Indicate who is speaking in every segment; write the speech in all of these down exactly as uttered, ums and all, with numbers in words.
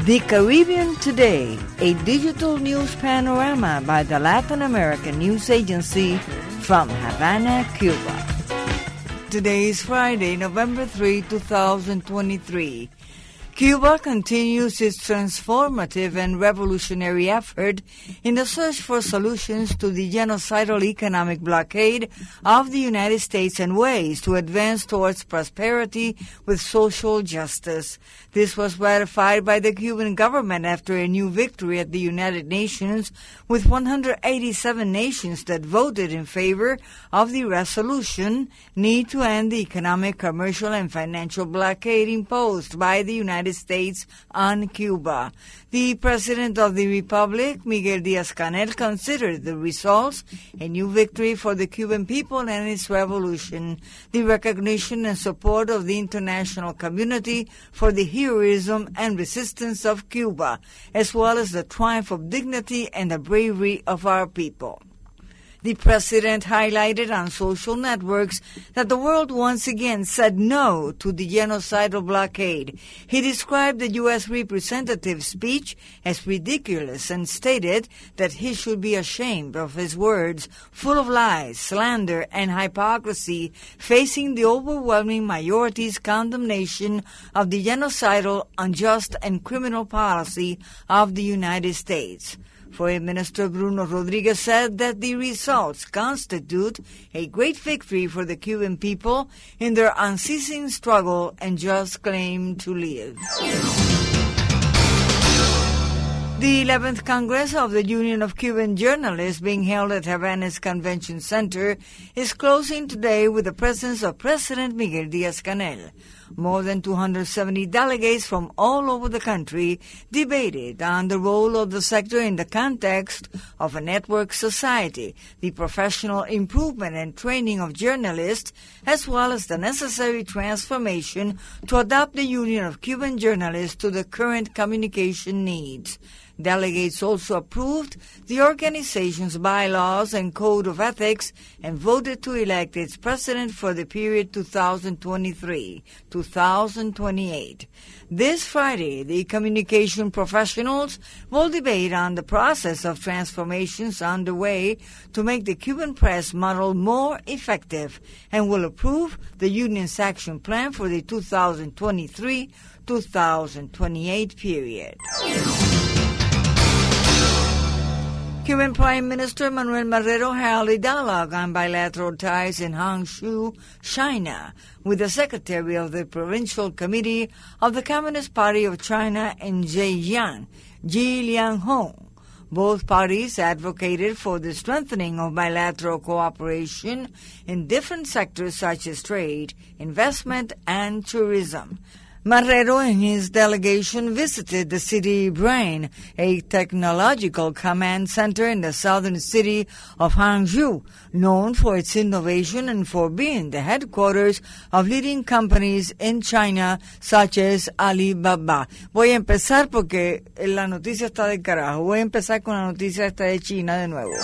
Speaker 1: The Caribbean Today, a digital news panorama by the Latin American News Agency from Havana, Cuba. Today is Friday, November third, twenty twenty-three. Cuba continues its transformative and revolutionary effort in the search for solutions to the genocidal economic blockade of the United States and ways to advance towards prosperity with social justice. This was ratified by the Cuban government after a new victory at the United Nations, with one hundred eighty-seven nations that voted in favor of the resolution need to end the economic, commercial, and financial blockade imposed by the United States on Cuba. The President of the Republic, Miguel Díaz-Canel, considered the results a new victory for the Cuban people and its revolution, the recognition and support of the international community for the heroism and resistance of Cuba, as well as the triumph of dignity and the bravery of our people. The president highlighted on social networks that the world once again said no to the genocidal blockade. He described the U S representative's speech as ridiculous and stated that he should be ashamed of his words, full of lies, slander, and hypocrisy, facing the overwhelming majority's condemnation of the genocidal, unjust, and criminal policy of the United States. Foreign Minister Bruno Rodriguez said that the results constitute a great victory for the Cuban people in their unceasing struggle and just claim to live. The eleventh Congress of the Union of Cuban Journalists, being held at Havana's Convention Center, is closing today with the presence of President Miguel Díaz-Canel. More than two hundred seventy delegates from all over the country debated on the role of the sector in the context of a network society, the professional improvement and training of journalists, as well as the necessary transformation to adapt the Union of Cuban Journalists to the current communication needs. Delegates also approved the organization's bylaws and code of ethics and voted to elect its president for the period two thousand twenty-three to two thousand twenty-eight. This Friday, the communication professionals will debate on the process of transformations underway to make the Cuban press model more effective and will approve the union's action plan for the two thousand twenty-three to two thousand twenty-eight period. Cuban Prime Minister Manuel Marrero held a dialogue on bilateral ties in Hangzhou, China, with the Secretary of the Provincial Committee of the Communist Party of China in Zhejiang, Ji Lianhong. Both parties advocated for the strengthening of bilateral cooperation in different sectors such as trade, investment, and tourism. Marrero and his delegation visited the City Brain, a technological command center in the southern city of Hangzhou, known for its innovation and for being the headquarters of leading companies in China, such as Alibaba. Voy a empezar porque la noticia está del carajo. Voy a empezar con la noticia esta de China de nuevo.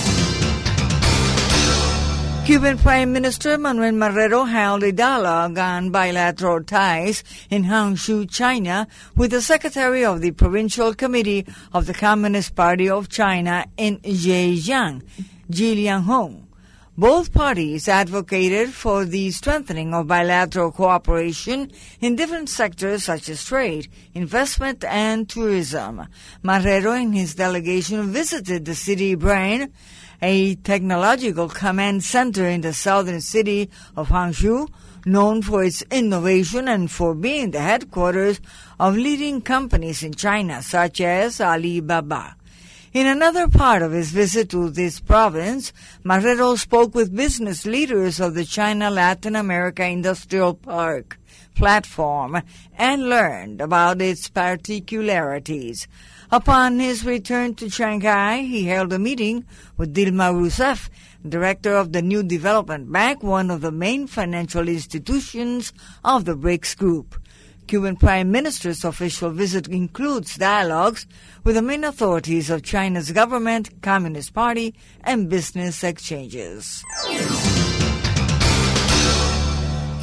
Speaker 1: Cuban Prime Minister Manuel Marrero held a dialogue on bilateral ties in Hangzhou, China, with the Secretary of the Provincial Committee of the Communist Party of China in Zhejiang, Ji Lianhong. Both parties advocated for the strengthening of bilateral cooperation in different sectors such as trade, investment, and tourism. Marrero and his delegation visited the City Brain, a technological command center in the southern city of Hangzhou, known for its innovation and for being the headquarters of leading companies in China, such as Alibaba. In another part of his visit to this province, Marrero spoke with business leaders of the China Latin America Industrial Park platform and learned about its particularities. Upon his return to Shanghai, he held a meeting with Dilma Rousseff, director of the New Development Bank, one of the main financial institutions of the BRICS group. Cuban Prime Minister's official visit includes dialogues with the main authorities of China's government, Communist Party, and business exchanges.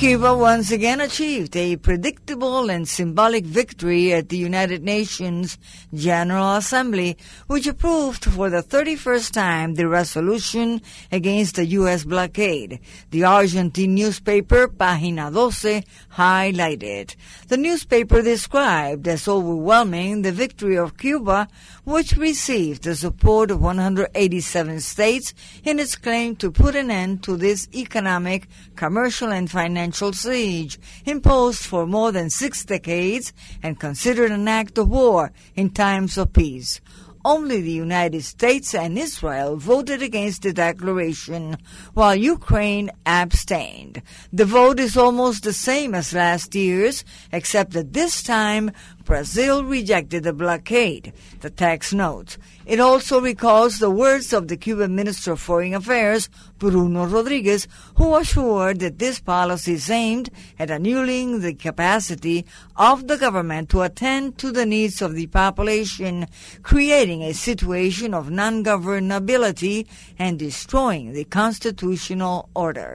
Speaker 1: Cuba once again achieved a predictable and symbolic victory at the United Nations General Assembly, which approved for the thirty-first time the resolution against the U S blockade. The Argentine newspaper Página doce highlighted. The newspaper described as overwhelming the victory of Cuba, which received the support of one hundred eighty-seven states in its claim to put an end to this economic, commercial, and financial siege imposed for more than six decades and considered an act of war in times of peace. Only the United States and Israel voted against the declaration, while Ukraine abstained. The vote is almost the same as last year's, except that this time Brazil rejected the blockade, the text notes. It also recalls the words of the Cuban Minister of Foreign Affairs, Bruno Rodriguez, who assured that this policy is aimed at annulling the capacity of the government to attend to the needs of the population, creating a situation of non-governability and destroying the constitutional order.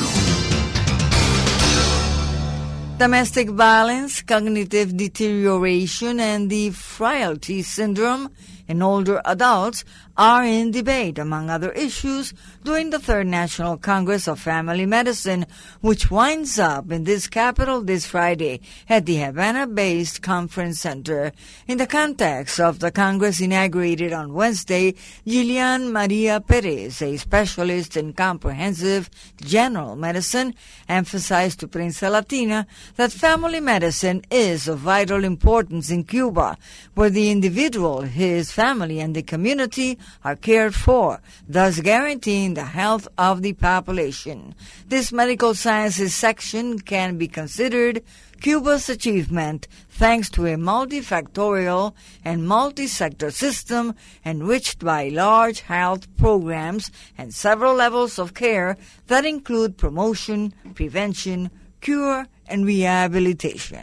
Speaker 1: Domestic violence, cognitive deterioration, and the frailty syndrome in older adults are in debate, among other issues, during the Third National Congress of Family Medicine, which winds up in this capital this Friday at the Havana-based Conference Center. In the context of the Congress inaugurated on Wednesday, Gillian Maria Perez, a specialist in comprehensive general medicine, emphasized to Prensa Latina that family medicine is of vital importance in Cuba, where the individual, his family, and the community are cared for, thus guaranteeing the health of the population. This medical sciences section can be considered Cuba's achievement thanks to a multifactorial and multi-sector system enriched by large health programs and several levels of care that include promotion, prevention, cure, and rehabilitation.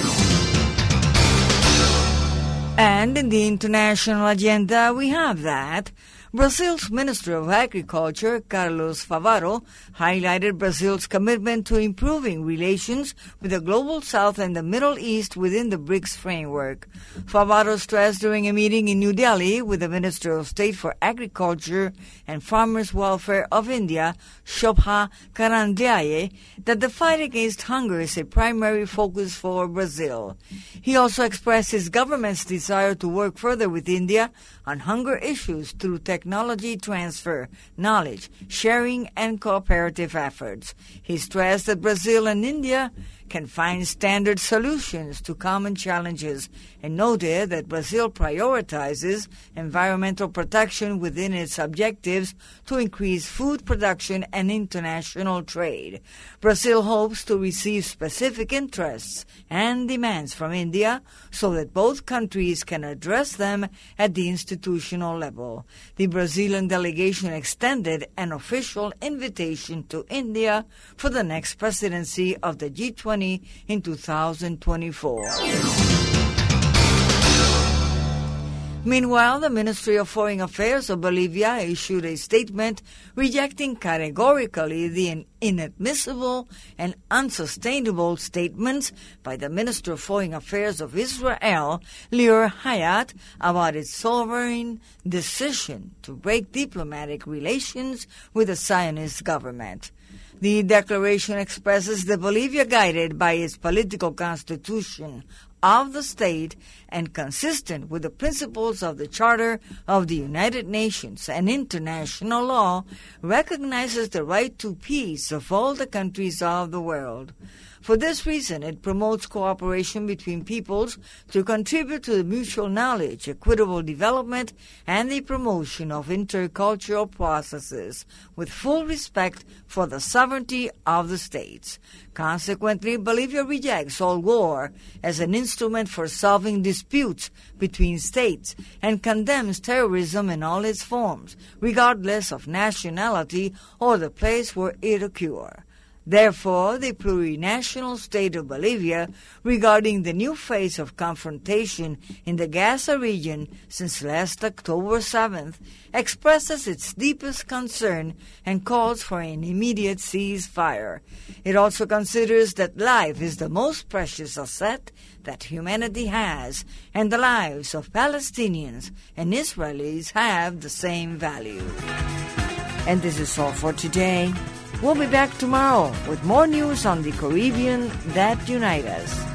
Speaker 1: And in the international agenda, we have that Brazil's Minister of Agriculture, Carlos Favaro, highlighted Brazil's commitment to improving relations with the Global South and the Middle East within the BRICS framework. Favaro stressed during a meeting in New Delhi with the Minister of State for Agriculture and Farmers' Welfare of India, Shobha Karandiaye, that the fight against hunger is a primary focus for Brazil. He also expressed his government's desire to work further with India on hunger issues through technology transfer, knowledge sharing, and cooperative efforts. He stressed that Brazil and India can find standard solutions to common challenges and noted that Brazil prioritizes environmental protection within its objectives to increase food production and international trade. Brazil hopes to receive specific interests and demands from India so that both countries can address them at the institutional level. The Brazilian delegation extended an official invitation to India for the next presidency of the G twenty in two thousand twenty-four. Meanwhile, the Ministry of Foreign Affairs of Bolivia issued a statement rejecting categorically the inadmissible and unsustainable statements by the Minister of Foreign Affairs of Israel, Lior Hayat, about its sovereign decision to break diplomatic relations with the Zionist government. The declaration expresses that Bolivia, guided by its political constitution of the state and consistent with the principles of the Charter of the United Nations and international law, recognizes the right to peace of all the countries of the world. For this reason, it promotes cooperation between peoples to contribute to the mutual knowledge, equitable development, and the promotion of intercultural processes, with full respect for the sovereignty of the states. Consequently, Bolivia rejects all war as an instrument for solving disputes between states and condemns terrorism in all its forms, regardless of nationality or the place where it occurs. Therefore, the plurinational state of Bolivia, regarding the new phase of confrontation in the Gaza region since last October seventh, expresses its deepest concern and calls for an immediate ceasefire. It also considers that life is the most precious asset that humanity has, and the lives of Palestinians and Israelis have the same value. And this is all for today. We'll be back tomorrow with more news on the Caribbean that unite us.